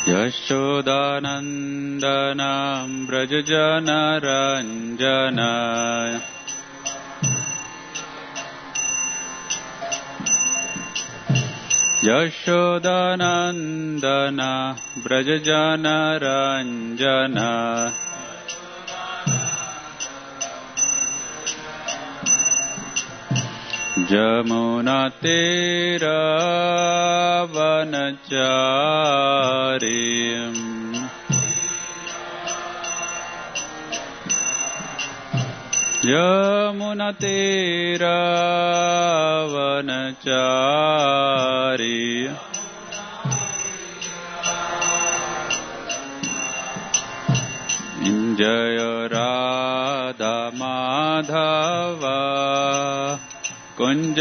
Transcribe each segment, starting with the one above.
यशोदानन्दनं व्रजजनरञ्जन यशोदानन्दन व्रजजनरञ्जन जमुनातीरवनचारी यमुनातीरवनचारी जय राधा माधव कुंज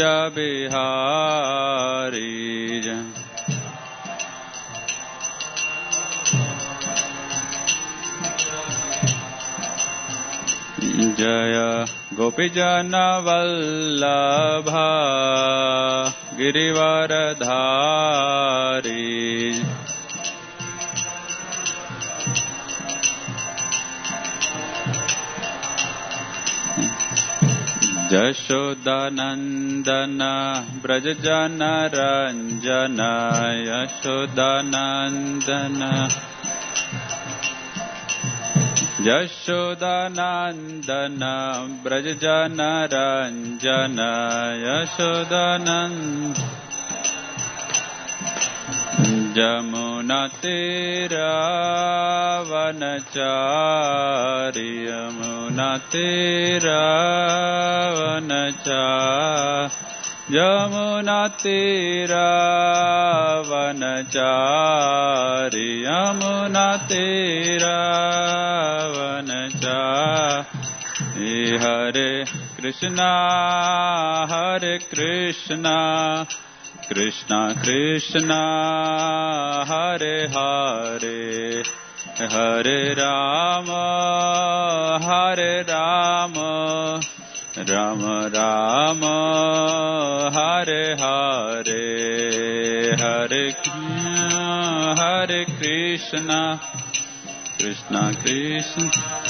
बिहारी जय गोपीजन वल्लभ गिरिवरधारी यशोदानन्दन व्रजजनरञ्जन यशोदानन्दन यशोदानन्दन व्रजजनरञ्जन यशोदानन्दन यमुनातीरवनचारी यमुनातीरवनचारी यमुनातीरवनचारी हरे कृष्णा कृष्णा कृष्णा हरे हरे हरे राम राम राम हरे हरे हरे कृष्णा कृष्णा कृष्ण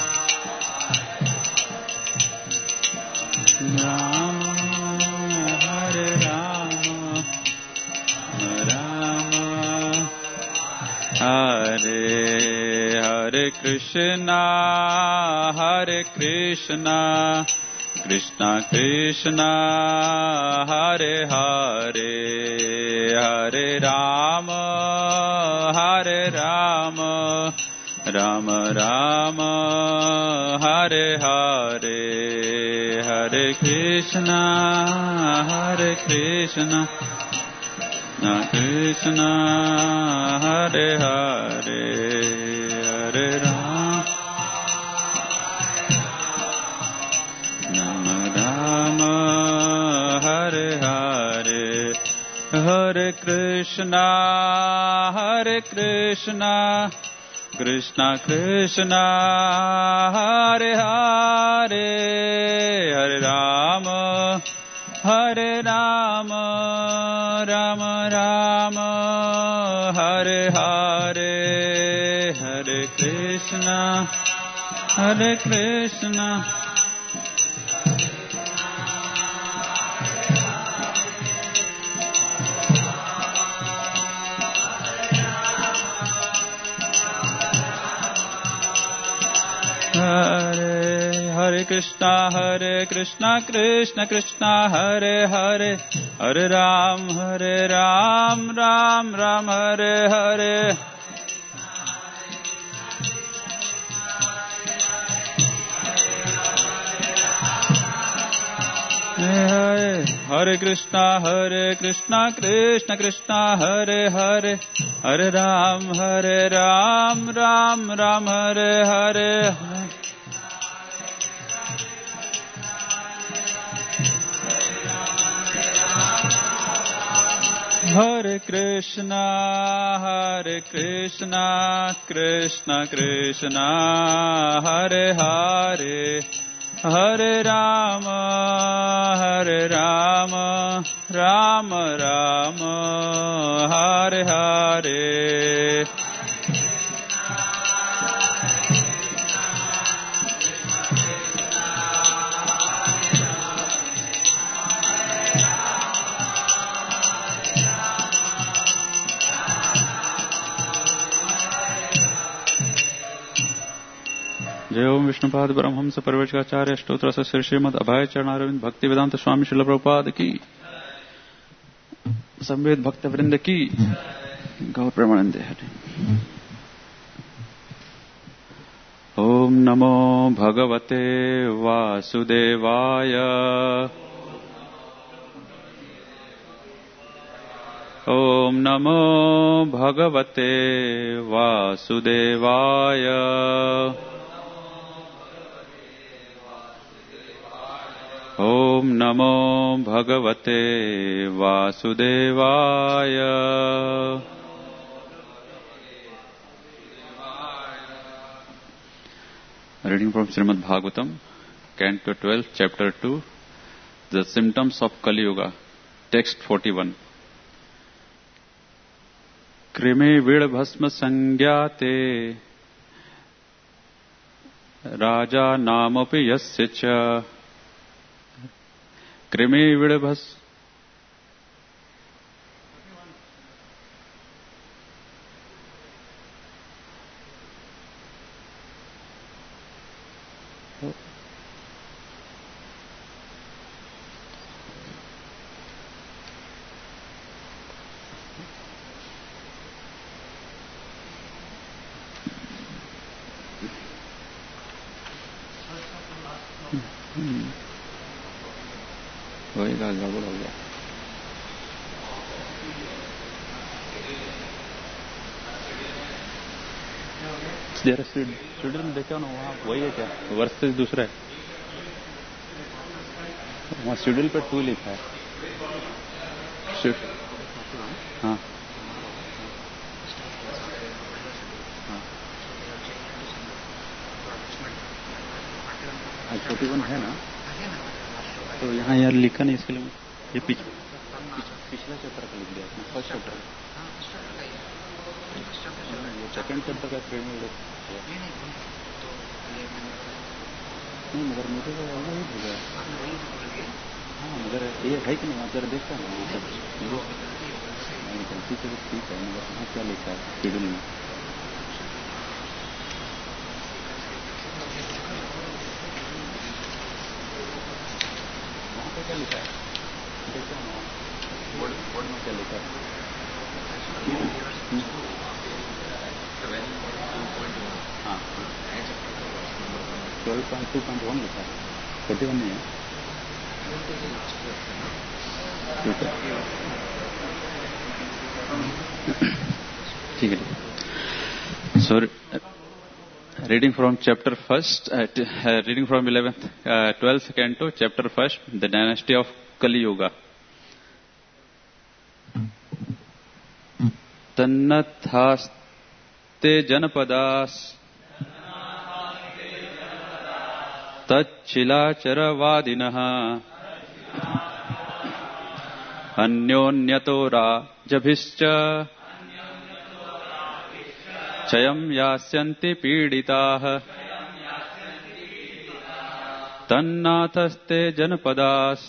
राम हरे राम राम हरे हरे कृष्णा कृष्णा कृष्णा हरे हरे हरे राम राम राम हरे हरे हरे कृष्णा कृष्णा हरे हरे हरे राम राम हरे हरे हरे कृष्णा कृष्णा कृष्णा हरे हरे हरे राम राम राम हरे हरे हरे कृष्णा हरे कृष्णा कृष्णा कृष्णा हरे हरे हरे राम राम राम हरे हरे हरे कृष्णा कृष्णा कृष्णा हरे हरे हरे राम राम राम हरे हरे हरे कृष्णा कृष्णा कृष्णा हरे हरे हरे राम राम राम हरे हरे जय ओम विष्णुपाद परमहंस परिव्राजकाचार्य स्तोत्र श्री श्रीमद अभय चरणारविंद भक्ति वेदांत स्वामी श्रील प्रभुपाद की संवेद भक्त वृंद की गौर प्रेमानंदे हरे। ओम नमो भगवते वासुदेवाय। ओम नमो भगवते वासुदेवाय। ओम नमो भगवते वासुदेवाय। Reading from Srimad Bhagavatam, Canto 12, Chapter 2, The Symptoms of Kali Yuga, Text 41. कृमे विड़भस्म संज्ञाते राजा नामपि यस्य च। कृमे विड़भस्म होएगा, गड़बड़ हो गया। जरा शेड्यूल में देखा ना, वहाँ वही है क्या? वर्ष से दूसरा है वहाँ शेड्यूल पे 2 लिखा है। हाँ हाँ 41 है ना, तो यहाँ यार लिखा नहीं, इसके लिए ये पिछला चैप्टर का लिख दिया अपना, फर्स्ट चैप्टर। ये सेकंड चैप्टर का ट्रेड में नहीं, मगर मुझे तो वही भूल गया। हाँ मगर ये है कि नहीं, वहाँ जरा देखता है ये सब गलती से ठीक है, मगर वहाँ क्या लिखा है शेड्यूल में? क्या लिखा है देखो ना, बोर्ड में क्या लिखा है? 12.2.1 लिखा है, 41 नहीं है। ठीक है ठीक है। सो reading from chapter 1st, reading from 12th canto, chapter 1st, the dynasty of Kali Yuga. Tannathaste janapadas tacchilacharavadinah अन्योन्यतो राजभिश्च क्षयं यास्यन्ति पीडिताः। तन्नाथस्ते जनपदास्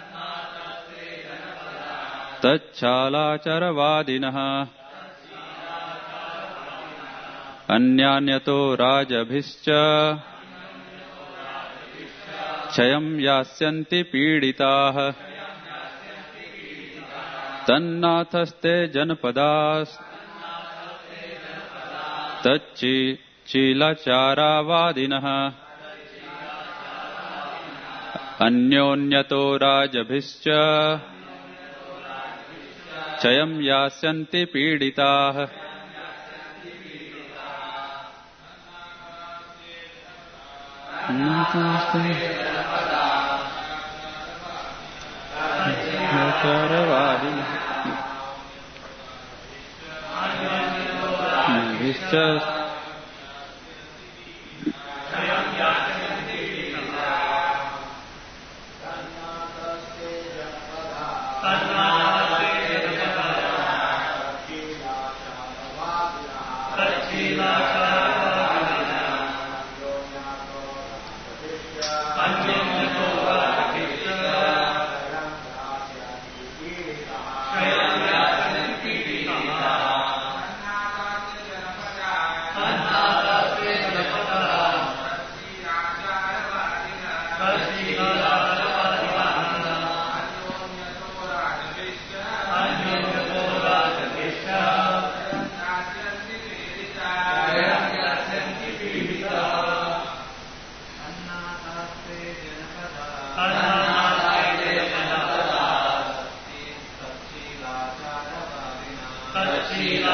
तच्छालाचरवादिनः अन्यान्यतो राजभिश्च क्षयं यास्यन्ति पीडिताः। तन्नाथस्ते जनपदास् तच्चिलाचारावादिनः अन्योन्यतो राजभिश्च क्षयं यास्यन्ति पीडिताः।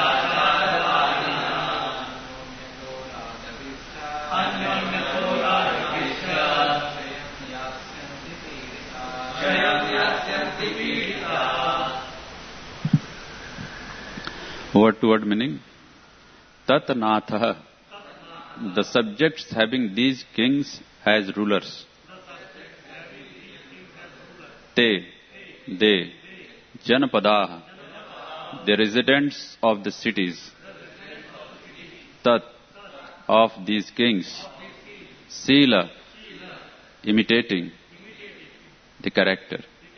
Word-to-word meaning. Tat Nathah. The subjects having these kings as rulers. Te. They. Janapadah. The residents of the cities. Tat. Of these kings. Sila. Imitating the character.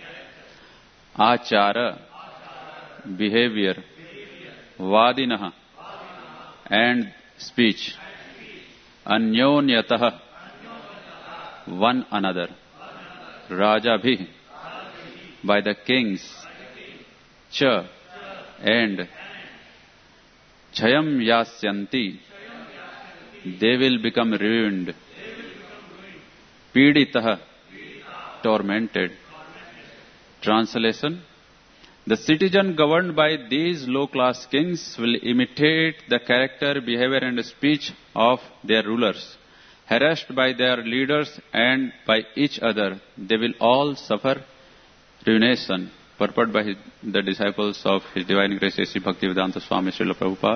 Achara. Behavior. Vadinah. And speech. Anyonyatah. One another. Rajabhi. By the kings. Cha. And Chayam Yasyanti. They will become ruined. Piditah. Tormented. Translation. The citizen governed by these low-class kings will imitate the character, behavior and speech of their rulers. Harassed by their leaders and by each other, they will all suffer ruination. Purport by the disciples of His Divine Grace A.C. Bhaktivedanta Swami Srila Prabhupada.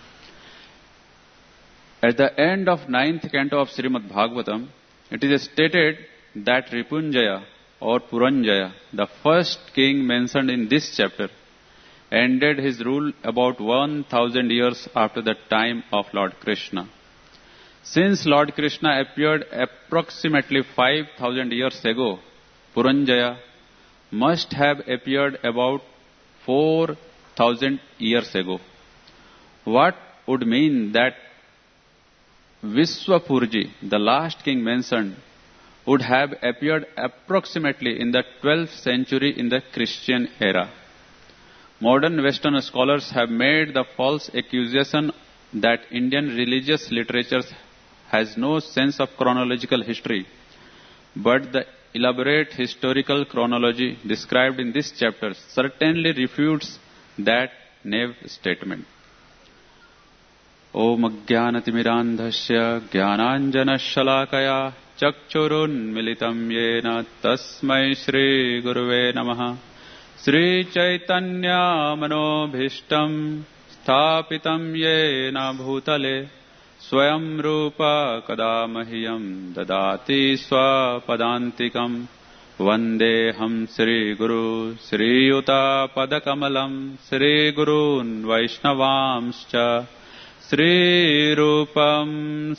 At the end of 9th canto of Srimad Bhagavatam, it is stated that Ripunjaya or Puranjaya, the first king mentioned in this chapter, ended his rule about 1000 years after the time of Lord Krishna. Since Lord Krishna appeared approximately 5000 years ago, Puranjaya must have appeared about 4000 years ago. What would mean that Viswapurji, the last king mentioned, would have appeared approximately in the 12th century in the Christian era. Modern Western scholars have made the false accusation that Indian religious literature has no sense of chronological history, but the elaborate historical chronology described in this chapter certainly refutes that naive statement. Om Jnanatimirandhasya Jnananjanashalakaya Chakchurunmilitam Yena Tasmai Shri Guruve Namaha Shri Chaitanya Manobhishtam Sthapitam Yena Bhutale Swayam Rupa Kadamahyam Dadati Swapadantikam Vandeham Shri Guru Shri Yuta Padakamalam Shri Gurun Vaishnavamscha Shri Rupam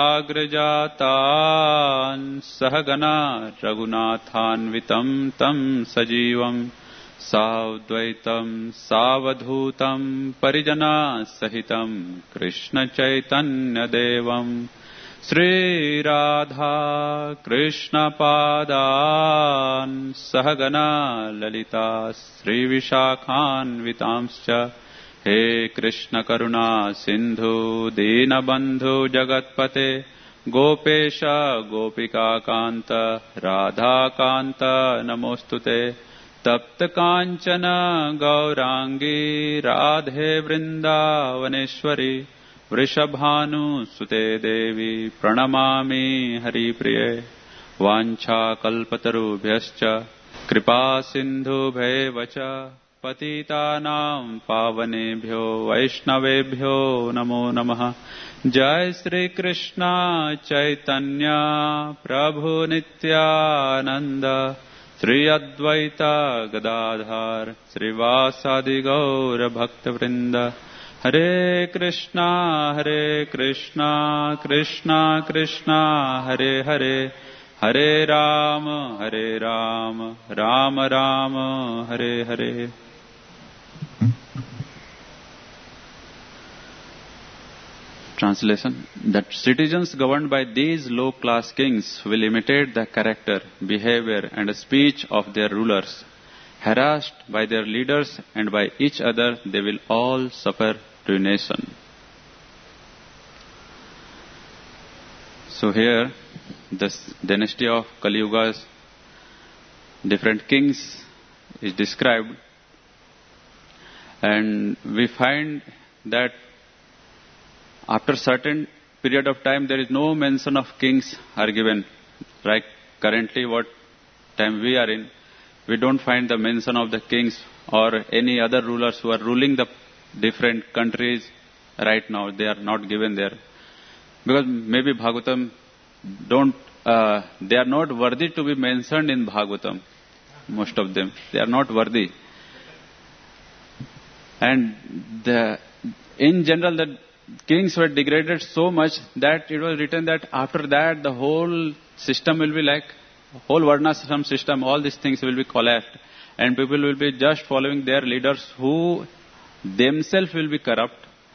Sagrajatan Sahagana Raghunathanvitam Tam Sajivam Savdvaitam Savadhutam Parijana Sahitam Krishna Chaitanya Devam Shri Radha Krishna Padan Sahagana Lalita Shri Vishakhan Vitamscha He Krishna Karuna Sindhu Dina Bandhu Jagatpate Gopesha Gopika Kanta Radha Kanta Namostute Tapta Kanchana Gaurangi Radhe Vrindavaneshwari Vrishabhanu Sute Devi Pranamami Hari Priye Vancha Kalpatarubhyascha Kripa Sindhu Bhevacha Patitanam Pavanebhyo Vaishnavebhyo Namo Namaha Jai Sri Krishna Chaitanya Prabhu Nityananda Sri Advaita Gadadhar Sri Vasadi Gaura Bhakta Vrinda Hare Krishna Krishna Krishna Hare Hare Hare Rama Rama Rama Hare Hare. Translation. That citizens governed by these low-class kings will imitate the character, behavior and speech of their rulers. Harassed by their leaders and by each other, they will all suffer ruination. So here, the dynasty of Kali Yuga's different kings is described, and we find that after certain period of time, there is no mention of kings are given. Like currently what time we are in, we don't find the mention of the kings or any other rulers who are ruling the different countries right now. They are not given there. Because maybe Bhagavatam they are not worthy to be mentioned in Bhagavatam. Most of them. They are not worthy. And in general, the kings were degraded so much that it was written that after that the whole system will be like, whole Varnashram system, all these things will be collapsed. And people will be just following their leaders who themselves will be corrupt.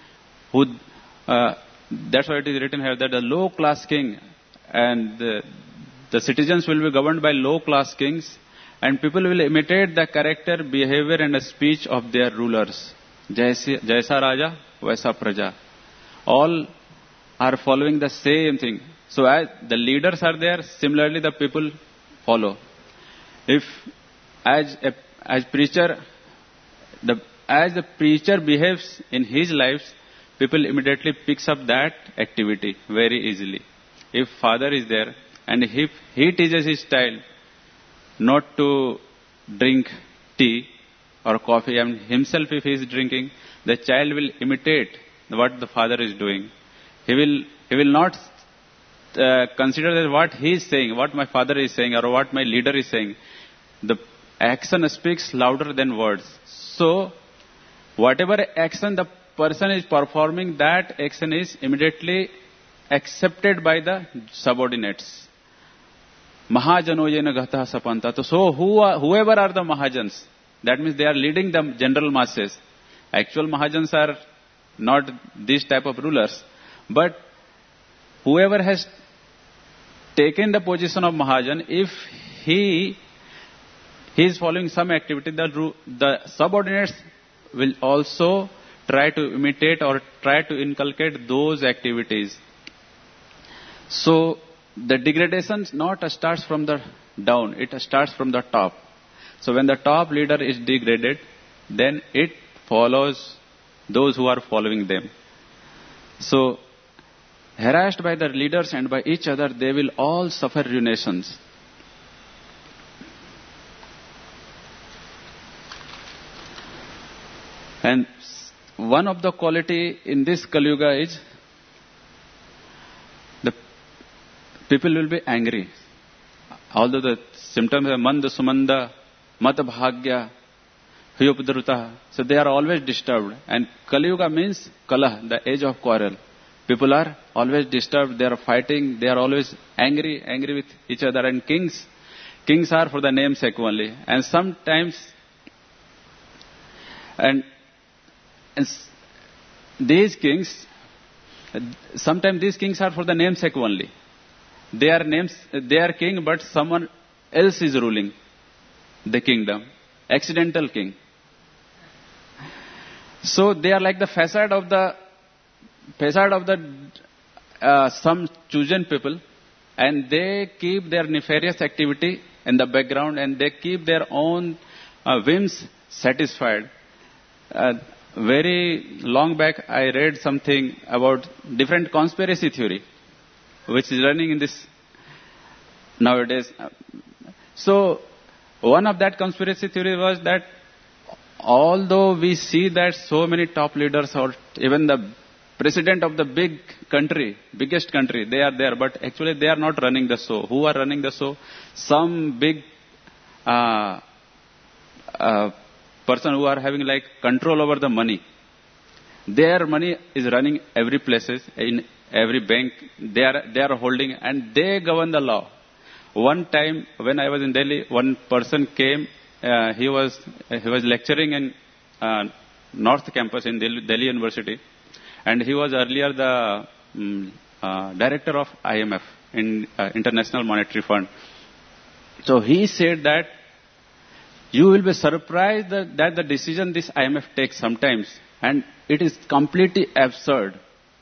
That's why it is written here that the low class king and the citizens will be governed by low class kings, and people will imitate the character, behavior and speech of their rulers. Jaisa Raja, Vaisa Praja. All are following the same thing. So as the leaders are there, similarly the people follow. If as the preacher behaves in his lives, people immediately picks up that activity very easily. If father is there and if he teaches his child not to drink tea or coffee, and himself if he is drinking, the child will imitate what the father is doing. He will not consider that what he is saying, what my father is saying, or what my leader is saying. The action speaks louder than words. So, whatever action the person is performing, that action is immediately accepted by the subordinates. Mahajano yena ghata sapanta. So, whoever are the Mahajans, that means they are leading the general masses. Actual Mahajans are not this type of rulers. But whoever has taken the position of Mahajan, if he is following some activity, the subordinates will also try to imitate or try to inculcate those activities. So the degradation not starts from the down, it starts from the top. So when the top leader is degraded, then it follows those who are following them. So harassed by their leaders and by each other, they will all suffer ruinations. And one of the quality in this Kali Yuga is the people will be angry. Although the symptoms are manda, sumanda, mata bhagya, hyopudruta, so they are always disturbed. And Kali Yuga means kala, the age of quarrel. People are always disturbed, they are fighting, they are always angry with each other. And kings are for the namesake only. And sometimes, and these kings are for the namesake only. They are king, but someone else is ruling the kingdom. Accidental king. So they are like the facade of the some chosen people, and they keep their nefarious activity in the background, and they keep their own whims satisfied. Very long back, I read something about different conspiracy theory, which is running in this nowadays. So, one of that conspiracy theory was that although we see that so many top leaders or even the president of the biggest country, they are there, but actually they are not running the show. Who are running the show? Some big person who are having like control over the money. Their money is running every places, in every bank. They are holding, and they govern the law. One time when I was in Delhi, one person came. He was lecturing in North Campus in Delhi University, and he was earlier the director of IMF, in International Monetary Fund. So he said that you will be surprised that the decision this IMF takes sometimes, and it is completely absurd.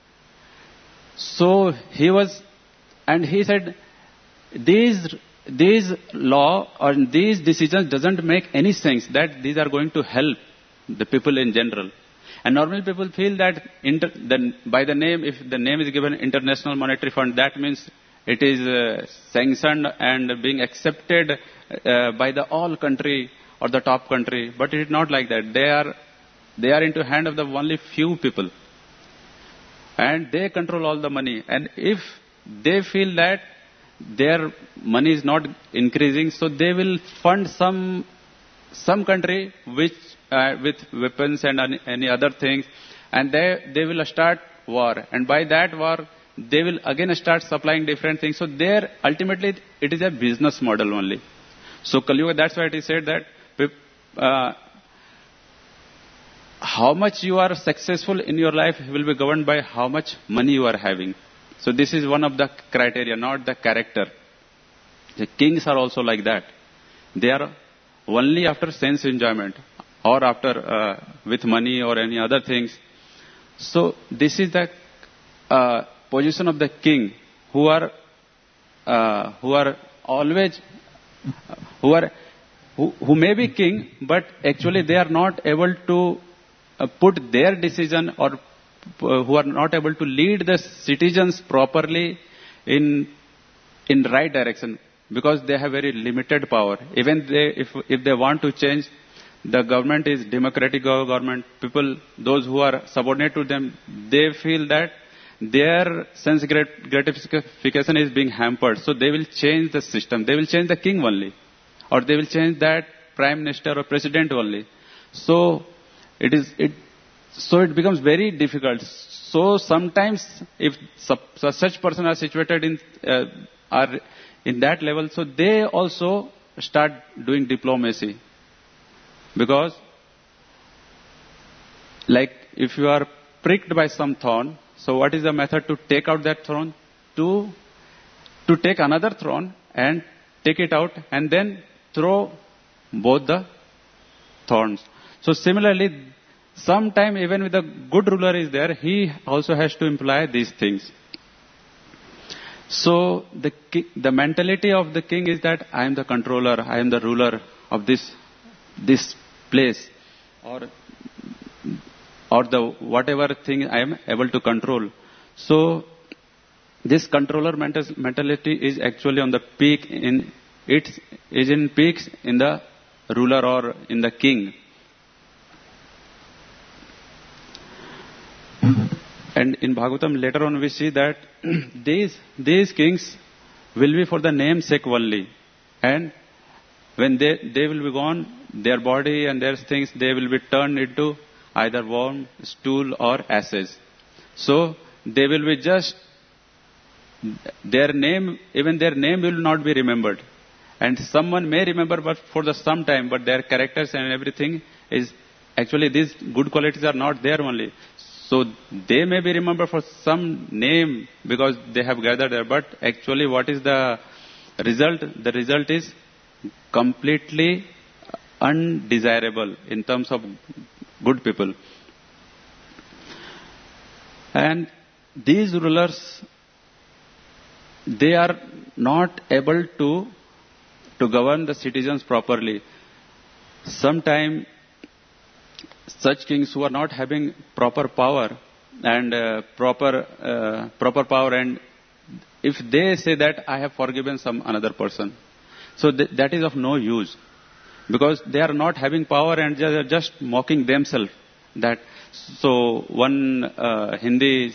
So he said, these law or these decisions doesn't make any sense that these are going to help the people in general. And normally people feel that by the name, if the name is given International Monetary Fund, that means it is sanctioned and being accepted by the all country or the top country. But it is not like that. They are into hand of the only few people. And they control all the money. And if they feel that their money is not increasing, so they will fund some country which with weapons and any other things, and they will start war. And by that war, they will again start supplying different things. So there, ultimately, it is a business model only. So Kali Yuga, that's why it is said that how much you are successful in your life will be governed by how much money you are having. So this is one of the criteria, not the character. The kings are also like that. They are only after sense enjoyment or after with money or any other things. So this is the position of the king who are always who may be king, but actually they are not able to put their decision, or who are not able to lead the citizens properly in right direction, because they have very limited power. Even if they want to change, the government is democratic government. People, those who are subordinate to them, they feel that their sense gratification is being hampered. So they will change the system. They will change the king only, or they will change that prime minister or president only. So it becomes very difficult. So sometimes if such person are situated are in that level, so they also start doing diplomacy. Because like if you are pricked by some thorn, so what is the method to take out that thorn? To take another thorn and take it out and then throw both the thorns. So similarly, sometime even with a good ruler is there, he also has to imply these things. So the mentality of the king is that I am the controller, I am the ruler of this place, or the whatever thing I am able to control. So this controller mentality is actually on the peak in peaks in the ruler or in the king. And in Bhagavatam later on we see that these kings will be for the namesake only. And when they will be gone, their body and their things, they will be turned into either worm, stool or ashes. So they will be just, even their name will not be remembered. And someone may remember but for some time, but their characters and everything is, actually these good qualities are not there only. So they may be remembered for some name because they have gathered there, but actually what is the result? The result is completely undesirable in terms of good people. And these rulers, they are not able to govern the citizens properly. Sometimes such kings who are not having proper power and proper power, and if they say that I have forgiven some another person, so that is of no use, because they are not having power and they are just mocking themselves. That so one Hindi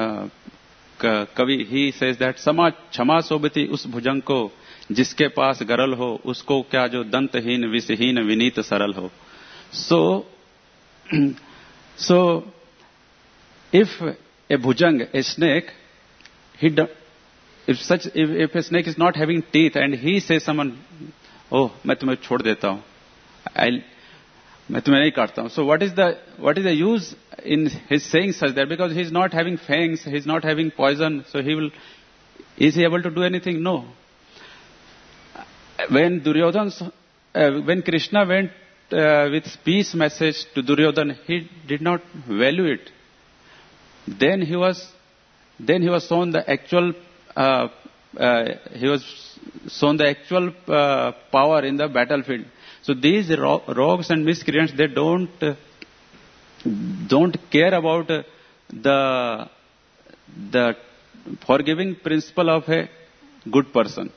kavi, he says that क्षमा सोबती उस भुजंग को जिसके पास गरल हो उसको क्या जो दंतहीन विषहीन विनीत सरल हो. So if a bhujang, a snake, if a snake is not having teeth and he says someone, oh, मैं तुम्हें छोड़ देता हूँ, मैं तुम्हें नहीं काटता हूँ. So what is the use in his saying such that? Because he is not having fangs, he is not having poison, so is he able to do anything? No. When Krishna went with peace message to Duryodhana, he did not value it. Then he was shown the actual power in the battlefield. So these rogues and miscreants, they don't don't care about the forgiving principle of a good person.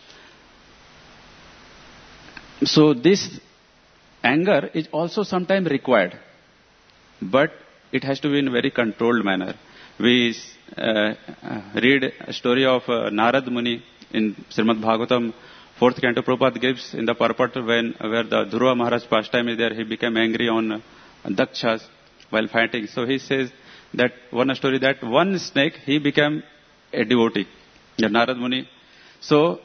So this anger is also sometimes required, but it has to be in a very controlled manner. We read a story of Narad Muni in Srimad Bhagavatam, 4th canto. Prabhupada gives in the purport where the Dhruva Maharaj pastime is there, he became angry on Dakshas while fighting. So he says that one story that one snake, he became a devotee, the Narad Muni. So,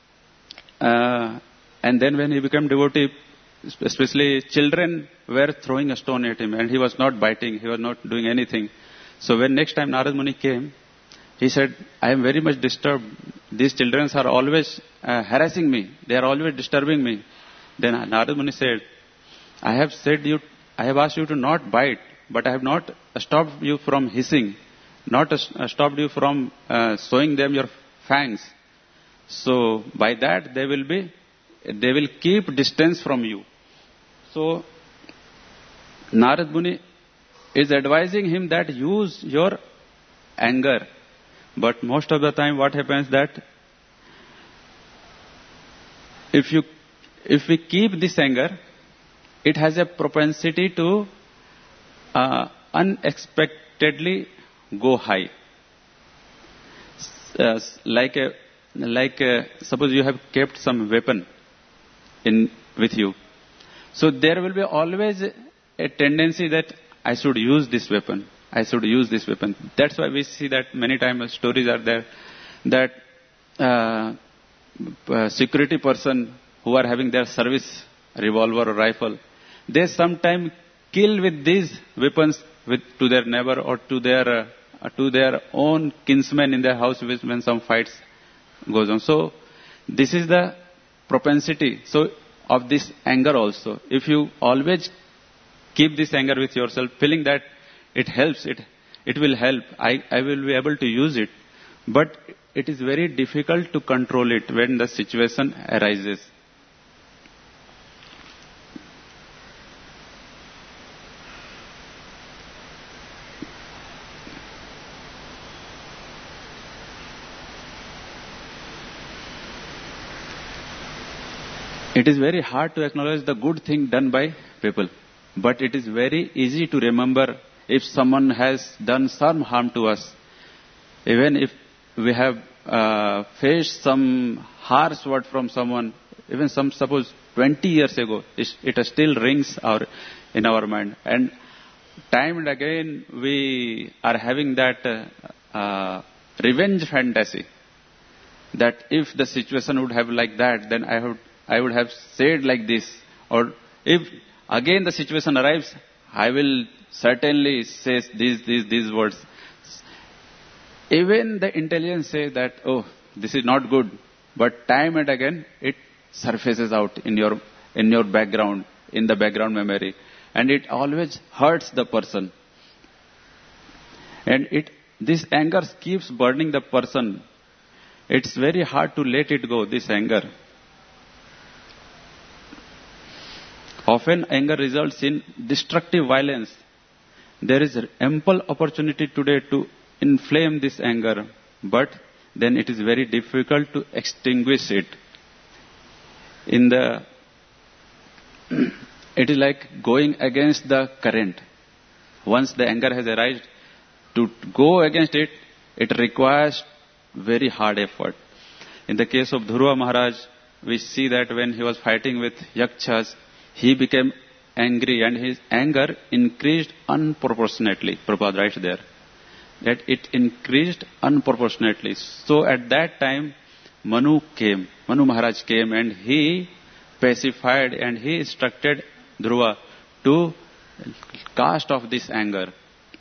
and then when he became devotee, especially children were throwing a stone at him and he was not biting, he was not doing anything. So when next time Narad Muni came, he said, I am very much disturbed. These children are always harassing me. They are always disturbing me. Then Narad Muni said, I have asked you to not bite, but I have not stopped you from hissing, not stopped you from showing them your fangs. So by that they will keep distance from you. So Narad Muni is advising him that use your anger. But most of the time what happens that if we keep this anger, it has a propensity to unexpectedly go high. Suppose you have kept some weapon with you. So there will be always a tendency that I should use this weapon. I should use this weapon. That's why we see that many times stories are there that security person who are having their service revolver or rifle, they sometimes kill with these weapons to their neighbor or to their own kinsmen in their house when some fights goes on. So this is the propensity of this anger also. If you always keep this anger with yourself, feeling that it helps, it will help, I will be able to use it, but it is very difficult to control it when the situation arises. It is very hard to acknowledge the good thing done by people, but it is very easy to remember if someone has done some harm to us. Even if we have faced some harsh word from someone, even suppose 20 years ago, it still rings in our mind. And time and again we are having that revenge fantasy, that if the situation would have like that, then I would have said like this. Or if again the situation arrives, I will certainly say these words. Even the intelligence says that, oh, this is not good. But time and again, it surfaces out in your background, in the background memory. And it always hurts the person. And this anger keeps burning the person. It's very hard to let it go, this anger. Often anger results in destructive violence. There is ample opportunity today to inflame this anger, but then it is very difficult to extinguish it. It is like going against the current. Once the anger has arisen, to go against it, it requires very hard effort. In the case of Dhruva Maharaj, we see that when he was fighting with Yakshas, he became angry and his anger increased unproportionately. Prabhupada writes there that it increased unproportionately. So at that time, Manu Maharaj came and he pacified and he instructed Dhruva to cast off this anger.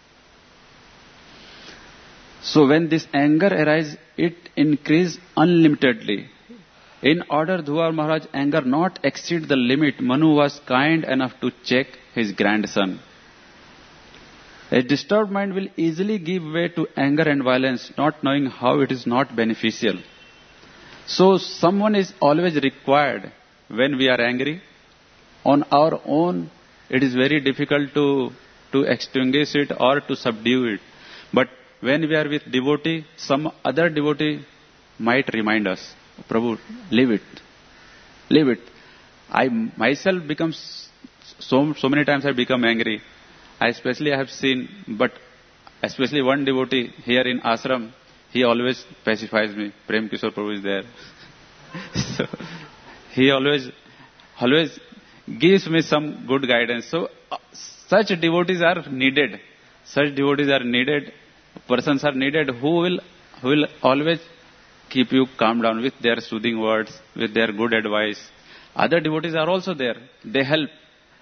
So when this anger arises, it increased unlimitedly. In order Dhruva Maharaj's anger not exceed the limit, Manu was kind enough to check his grandson. A disturbed mind will easily give way to anger and violence, not knowing how it is not beneficial. So someone is always required when we are angry. On our own, it is very difficult to to extinguish it or to subdue it. But when we are with devotee, some other devotee might remind us, Prabhu, leave it. Leave it. I myself becomes so many times I become angry. I have seen, but especially one devotee here in ashram, he always pacifies me. Prem Kishore Prabhu is there. So he always gives me some good guidance. So such devotees are needed. Such devotees are needed. Persons are needed who will always keep you calm down with their soothing words, with their good advice. Other devotees are also there. They help.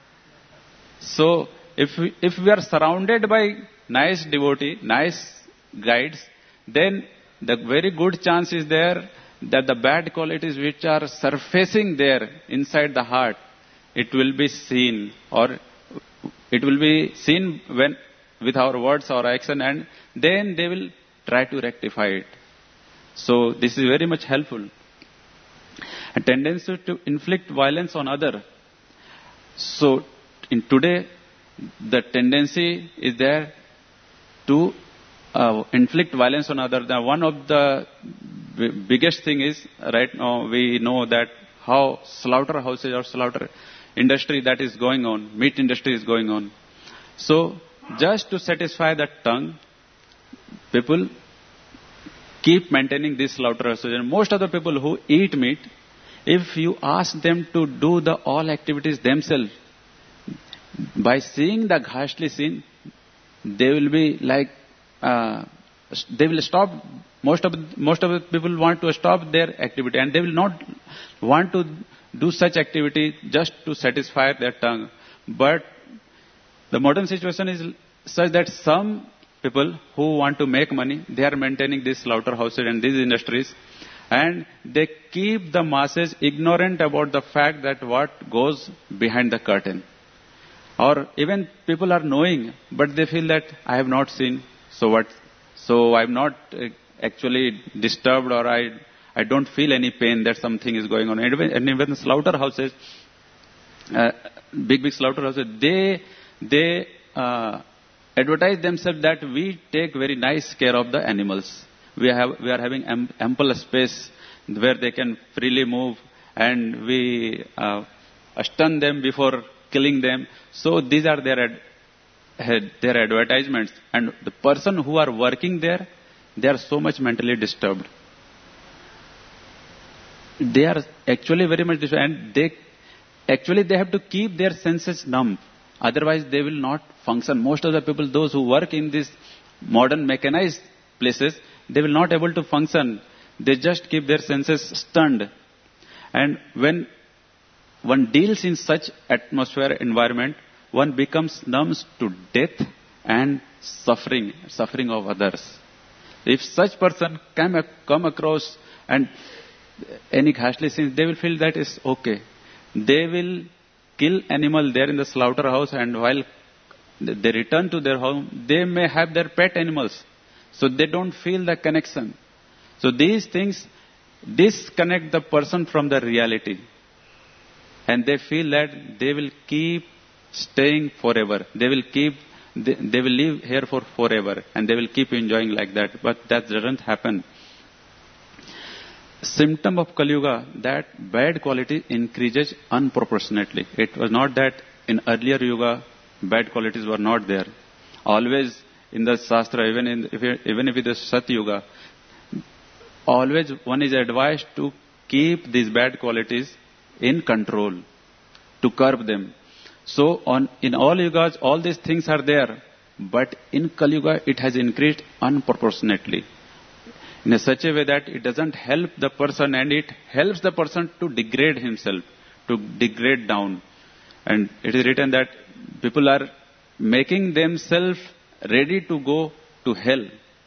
So if we are surrounded by nice devotee, nice guides, then the very good chance is there that the bad qualities which are surfacing there inside the heart, it will be seen, or it will be seen when with our words or action, and then they will try to rectify it. So this is very much helpful. A tendency to inflict violence on other. So in today, the tendency is there to inflict violence on other. Now, one of the biggest thing is right now we know that how slaughterhouses or slaughter industry that is going on, meat industry is going on. So just to satisfy that tongue, people keep maintaining these slaughterhouses. And most of the people who eat meat, if you ask them to do the all activities themselves, by seeing the ghastly scene, they will be like, they will stop. Most of the people want to stop their activity, and they will not want to do such activity just to satisfy their tongue. But the modern situation is such that some people who want to make money, they are maintaining these slaughterhouses and these industries, and they keep the masses ignorant about the fact that what goes behind the curtain. Or even people are knowing, but they feel that I have not seen, so what? So I'm not actually disturbed, or I don't feel any pain that something is going on. And even slaughterhouses, big slaughterhouses, they advertise themselves that we take very nice care of the animals. We are having ample space where they can freely move, and we stun them before killing them. So these are their advertisements. And the person who are working there, they are so much mentally disturbed. They are actually very much disturbed, and they have to keep their senses numb. Otherwise they will not function. Most of the people, those who work in these modern mechanized places, they will not able to function. They just keep their senses stunned. And when one deals in such atmosphere, environment, one becomes numb to death and suffering of others. If such person come across and any ghastly scenes, they will feel that is okay. They will kill animal there in the slaughterhouse, and while they return to their home, they may have their pet animals. So they don't feel the connection. So these things disconnect the person from the reality. And they feel that they will keep staying forever. They will live here for forever, and they will keep enjoying like that. But that doesn't happen. Symptom of Kali Yuga, that bad quality increases unproportionately. It was not that in earlier Yuga bad qualities were not there. Always in the Shastra, even if it is Sat Yuga, always one is advised to keep these bad qualities in control, to curb them. So in all yugas, all these things are there, but in Kali Yuga it has increased unproportionately, in such a way that it doesn't help the person, and it helps the person to degrade himself, to degrade down. And it is written that people are making themselves ready to go to hell.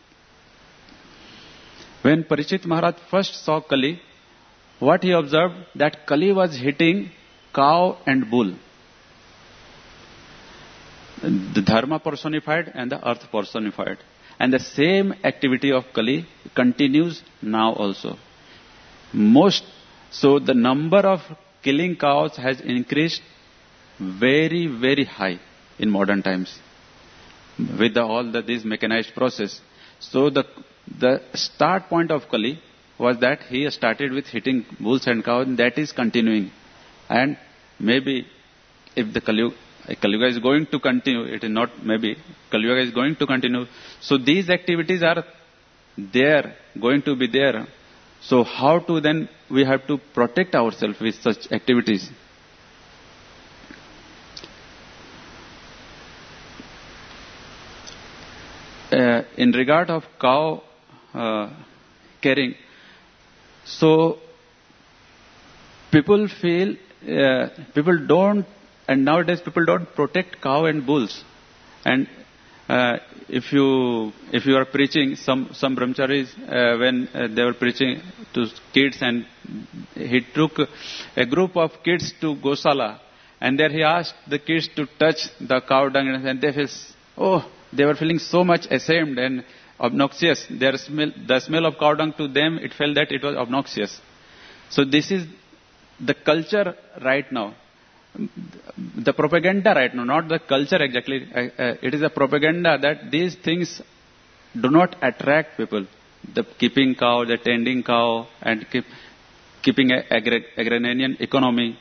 When Parikshit Maharaj first saw Kali, what he observed, that Kali was hitting cow and bull. The dharma personified and the earth personified. And the same activity of Kali continues now also. So the number of killing cows has increased very, very high in modern times. with this mechanized process. So the start point of Kali was that he started with hitting bulls and cows, and that is continuing. And maybe if the Kali Yuga is going to continue, it is not maybe, Kali Yuga is going to continue. So these activities are there, going to be there. So how to then, we have to protect ourselves with such activities. In regard of cow caring, so people feel, people don't, and nowadays people don't protect cow and bulls. And if you are preaching, some brahmacharis, when they were preaching to kids, and he took a group of kids to Gosala, and there he asked the kids to touch the cow dung, and they were feeling so much ashamed and obnoxious. The smell of cow dung to them, it felt that it was obnoxious. So this is the culture right now. The propaganda right now, not the culture exactly. It is a propaganda that these things do not attract people. The keeping cow, the tending cow, and keeping agrarian economy.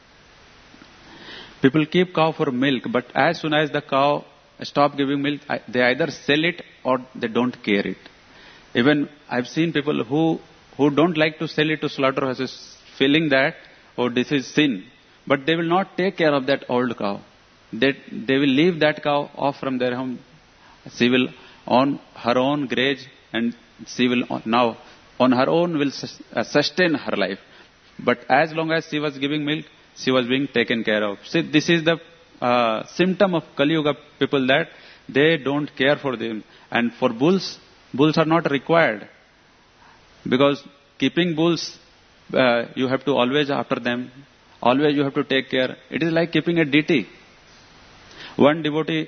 People keep cow for milk, but as soon as the cow stop giving milk, they either sell it or they don't care it. Even I've seen people who don't like to sell it to slaughterhouses, feeling that, this is sin. But they will not take care of that old cow. They will leave that cow off from their home. She will on her own graze, and she will now on her own will sustain her life. But as long as she was giving milk, she was being taken care of. See, this is the symptom of Kali Yuga people, that they don't care for them. And for bulls are not required. Because keeping bulls, you have to always after them. Always you have to take care. It is like keeping a deity. One devotee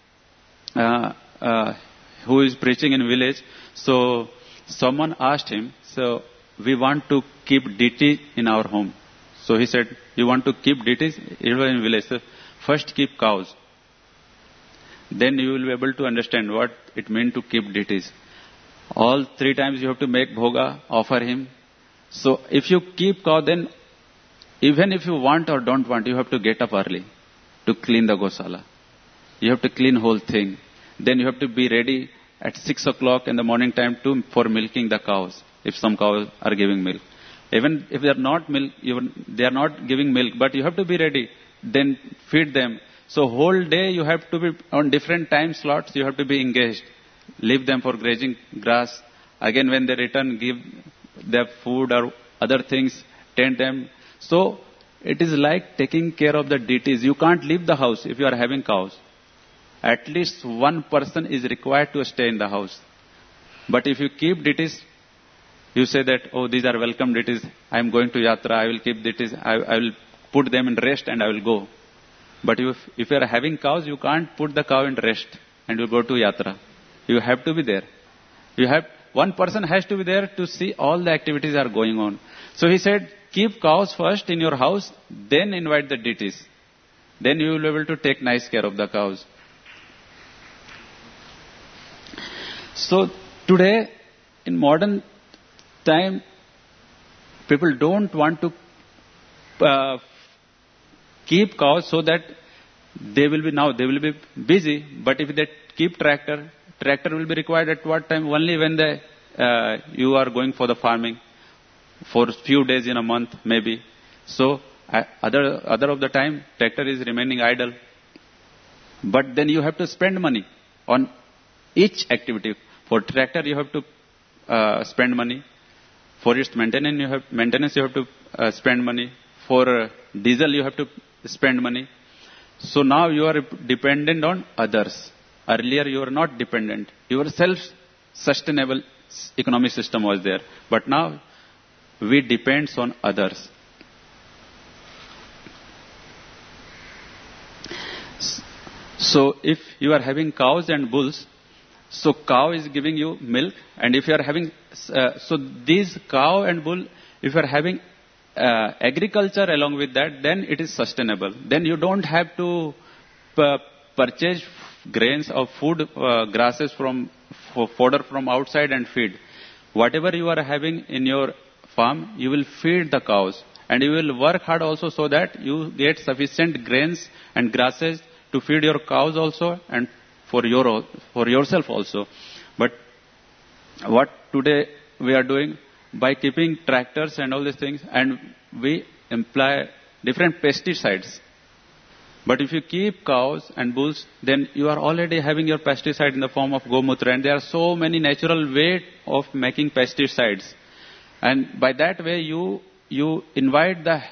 who is preaching in village, so someone asked him, so we want to keep deity in our home. So he said, you want to keep deities in village? So first keep cows. Then you will be able to understand what it means to keep deities. All 3 times you have to make bhoga, offer him. So if you keep cow, then even if you want or don't want, you have to get up early to clean the Gosala. You have to clean whole thing. Then you have to be ready at 6 o'clock in the morning time for milking the cows, if some cows are giving milk. Even if they are not giving milk, but you have to be ready. Then feed them. So whole day you have to be on different time slots, you have to be engaged. Leave them for grazing grass. Again, when they return, give their food or other things, tend them. So it is like taking care of the deities. You can't leave the house if you are having cows. At least one person is required to stay in the house. But if you keep deities, you say that, these are welcome deities. I am going to yatra. I will keep deities. I will put them in rest and I will go. But if you are having cows, you can't put the cow in rest and you go to yatra. You have to be there. One person has to be there to see all the activities are going on. So he said, keep cows first in your house, then invite the deities. Then you will be able to take nice care of the cows. So today, in modern time, people don't want to keep cows so that they will be busy. But if they keep tractor will be required at what time? Only when you are going for the farming. For a few days in a month, maybe. So, other of the time, tractor is remaining idle. But then you have to spend money on each activity. For tractor, you have to spend money. For its maintenance, you have to spend money. For diesel, you have to spend money. So now you are dependent on others. Earlier, you were not dependent. Your self-sustainable economic system was there. But now, we depend on others. So if you are having cows and bulls, so cow is giving you milk, and if you are having, so these cow and bull, if you are having agriculture along with that, then it is sustainable. Then you don't have to purchase grains of food, grasses from fodder from outside and feed. Whatever you are having in your farm, you will feed the cows. And you will work hard also so that you get sufficient grains and grasses to feed your cows also and for yourself also. But what today we are doing, by keeping tractors and all these things, and we employ different pesticides. But if you keep cows and bulls, then you are already having your pesticide in the form of gomutra, and there are so many natural ways of making pesticides. And by that way, you invite the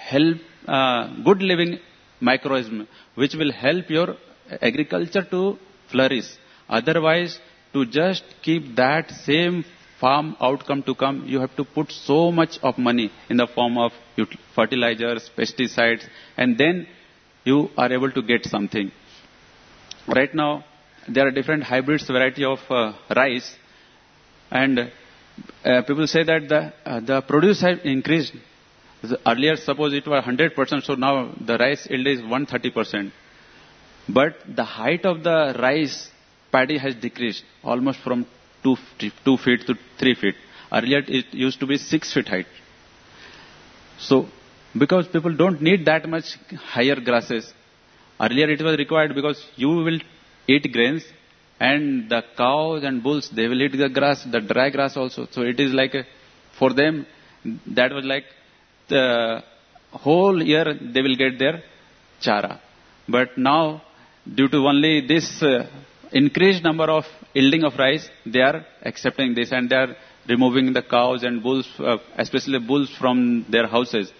good living microorganism, which will help your agriculture to flourish. Otherwise, to just keep that same farm outcome to come, you have to put so much of money in the form of fertilizers, pesticides, and then you are able to get something. Right now, there are different hybrids variety of rice, and people say that the produce has increased. Earlier, suppose it was 100%, so now the rice yield is 130%. But the height of the rice paddy has decreased almost from 2 feet to 3 feet. Earlier, it used to be 6 feet height. So, because people don't need that much higher grasses. Earlier, it was required because you will eat grains, and the cows and bulls, they will eat the grass, the dry grass also. So it is like, for them, that was like the whole year they will get their chara. But now, due to only this increased number of yielding of rice, they are accepting this, and they are removing the cows and bulls, especially bulls, from their houses.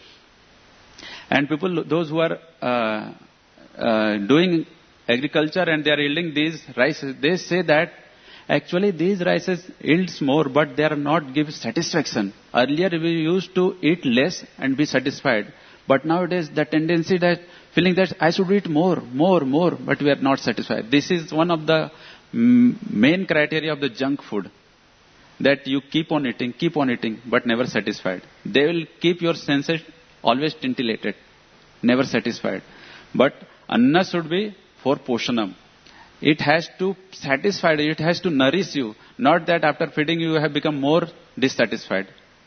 And people, those who are doing agriculture and they are yielding these rices, they say that actually these rices yields more, but they are not give satisfaction. Earlier we used to eat less and be satisfied, but nowadays the tendency that feeling that I should eat more, but we are not satisfied. This is one of the main criteria of the junk food, that you keep on eating, but never satisfied. They will keep your senses always scintillated, never satisfied. But anna should be for poshanam. It has to satisfy you, it has to nourish you, not that after feeding you have become more dissatisfied.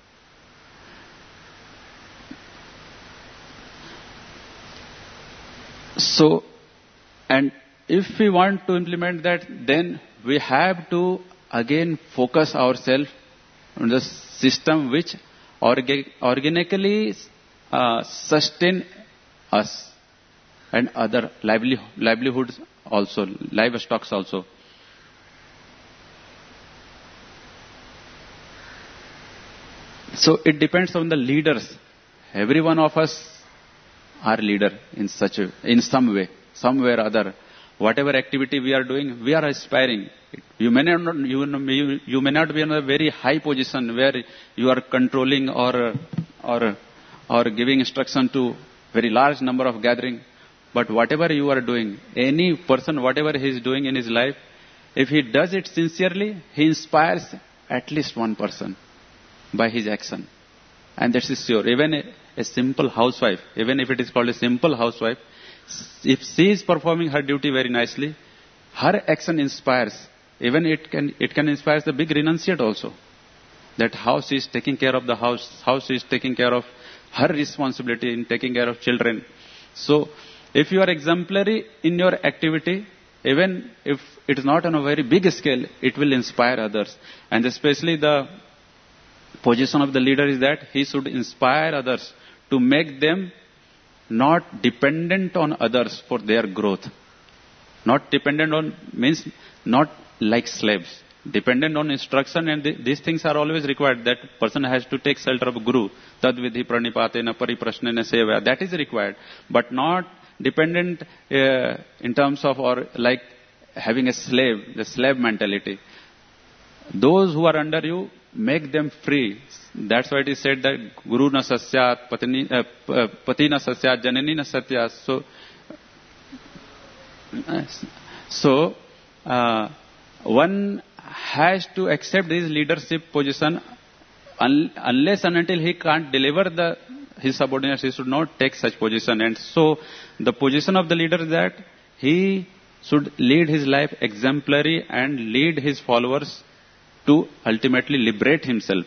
So, and if we want to implement that, then we have to again focus ourselves on the system which organically sustain us and other livelihoods also, livestocks also. So it depends on the leaders. Every one of us are leader in some way, somewhere or other. Whatever activity we are doing, we are aspiring. You may not be in a very high position where you are controlling or giving instruction to very large number of gathering. But whatever you are doing, any person, whatever he is doing in his life, if he does it sincerely, he inspires at least one person by his action. And that is sure. Even a simple housewife, even if it is called a simple housewife, if she is performing her duty very nicely, her action inspires. Even it can inspire the big renunciate also. That how she is taking care of the house, how she is taking care of her responsibility in taking care of children. So, if you are exemplary in your activity, even if it is not on a very big scale, it will inspire others. And especially the position of the leader is that he should inspire others to make them not dependent on others for their growth. Not dependent on means not like slaves. Dependent on instruction, and these things are always required. That person has to take shelter of Guru. Tad vidhi pranipatena pariprashnena seva. That is required. But not dependent in terms of or like having a slave, the slave mentality. Those who are under you, make them free. That's why it is said that Guru na sasyat, pati na sasyat, janani na satyat. So one has to accept his leadership position unless and until he can't deliver his subordinates, he should not take such position. And so the position of the leader is that he should lead his life exemplary and lead his followers to ultimately liberate himself.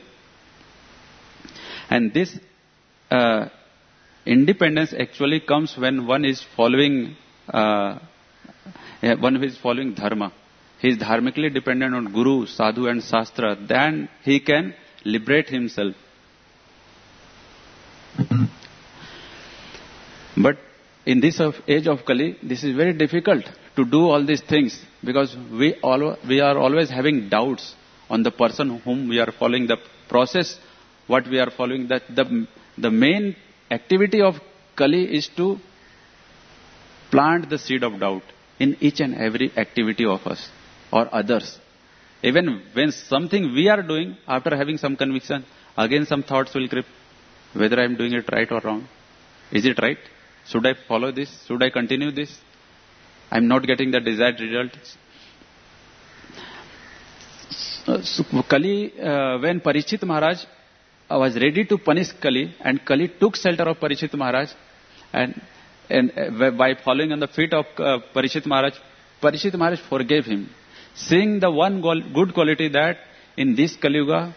And this independence actually comes when one is following dharma. He is dharmically dependent on Guru, Sadhu and Shastra. Then he can liberate himself. But in this age of Kali, this is very difficult to do all these things, because we are always having doubts on the person whom we are following, the process, what we are following. That the main activity of Kali is to plant the seed of doubt in each and every activity of us or others. Even when something we are doing, after having some conviction, again some thoughts will creep, whether I am doing it right or wrong. Is it right? Should I follow this? Should I continue this? I am not getting the desired results. Kali, when Parikshit Maharaj was ready to punish Kali, and Kali took shelter of Parikshit Maharaj, and by following on the feet of Parikshit Maharaj forgave him, seeing the one good quality that in this Kali Yuga,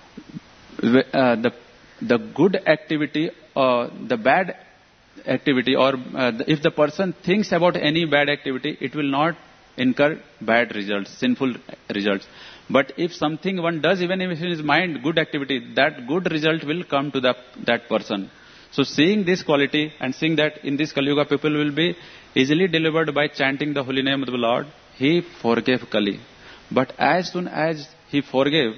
the good activity or the bad activity, or if the person thinks about any bad activity, it will not incur bad results, sinful results. But if something one does, even if in his mind good activity, that good result will come to that person. So seeing this quality and seeing that in this Kali Yuga people will be easily delivered by chanting the holy name of the Lord, he forgave Kali. But as soon as he forgave,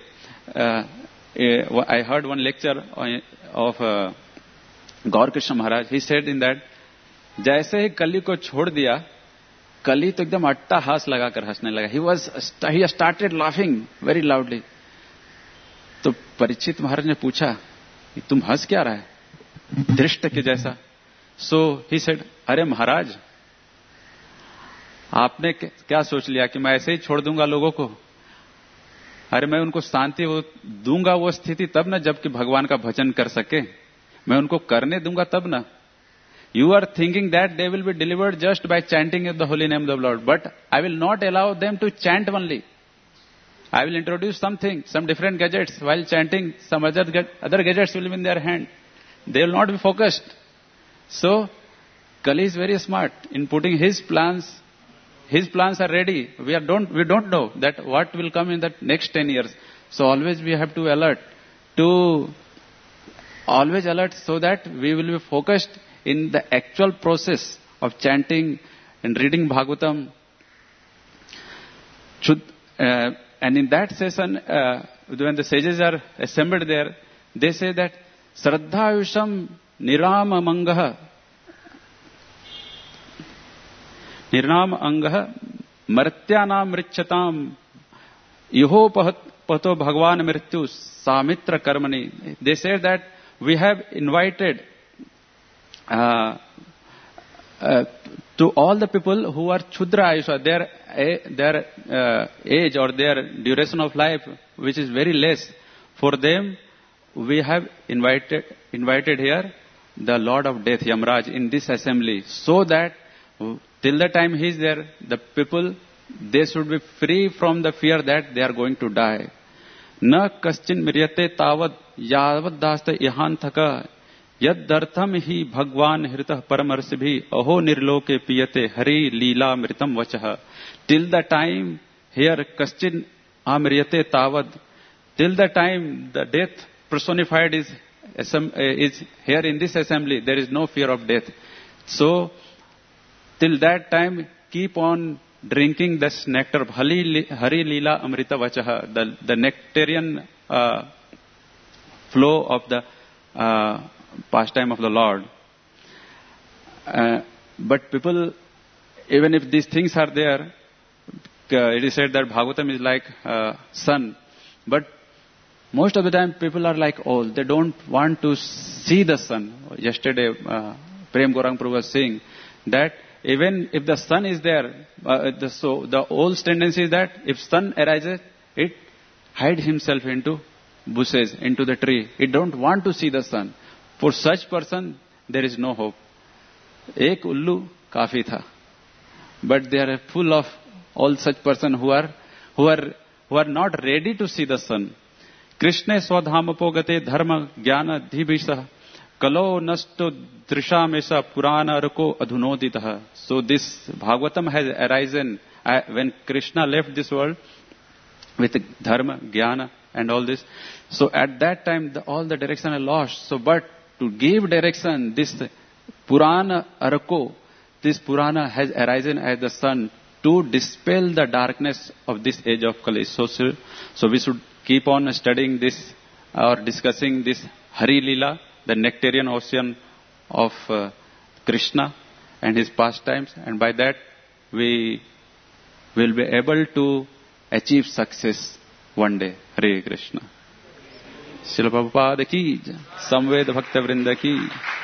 I heard one lecture of Gaur Krishna Maharaj. He said in that, जैसे ही कली को छोड़ दिया, कली तो एकदम अट्टा हास लगाकर हंसने लगा. He started laughing very loudly. तो परीक्षित महाराज ने पूछा, तुम हंस क्या रहा है, दृष्ट के जैसा? So he said, अरे महाराज, आपने क्या सोच लिया कि मैं ऐसे ही छोड़ दूंगा लोगों को? अरे मैं उनको शांति दूंगा वो स्थिति तब ना, जबकि भगवान का भजन कर सके. मैं उनको करने दूंगा तब ना. You are thinking that they will be delivered just by chanting the holy name of the Lord. But I will not allow them to chant only. I will introduce something, some different gadgets. While chanting, some other gadgets will be in their hand. They will not be focused. So, Kali is very smart in putting his plans. His plans are ready. We don't know that what will come in the next 10 years. So always we have to alert so that we will be focused in the actual process of chanting and reading Bhagavatam. And in that session, when the sages are assembled there, they say that Shraddha Yusham Nirama Mangaha Martyanam Richatam Iho Pato Bhagwan Mrityu Samitra Karmani. They say that we have invited to all the people who are Chudra Ayusha, their age or their duration of life, which is very less, for them we have invited here the Lord of Death, Yamraj, in this assembly, so that till the time he is there, the people, they should be free from the fear that they are going to die. Na kaschin miryate tavad yavad dasta ihanthaka yaddartham hi bhagwan hritah paramarshibhi aho nirloke piyate hari leela mritam vachaha. Till the time here kaschin amriyate tavad, till the time the death personified is here in this assembly, there is no fear of death. So till that time, keep on drinking this nectar of Hari Leela Amrita Vachaha, the nectarian flow of the pastime of the Lord. But people, even if these things are there, it is said that Bhagavatam is like sun. But most of the time people are like old. They don't want to see the sun. Yesterday, Prem Gaurang Prabhu was saying that even if the sun is there, the old tendency is that if sun arises, it hides himself into bushes, into the tree. It don't want to see the sun. For such person, there is no hope. Ek ullu kafi tha. but they are full of all such person who are not ready to see the sun. Krishna swadhamapogate dharma jnana dhibisah kalo nasto drishamesa purana arko adhunoditah. So this Bhagavatam has arisen when Krishna left this world with dharma, jnana and all this. So at that time all the direction are lost. So but to give direction, this Purana Arako, this Purana has arisen as the sun to dispel the darkness of this age of Kali. So we should keep on studying this or discussing this Hari Lila, the nectarian ocean of Krishna and his pastimes, and by that we will be able to achieve success one day. Hare Krishna. Srila Prabhupada ki, Samved Bhakta Vrinda ki.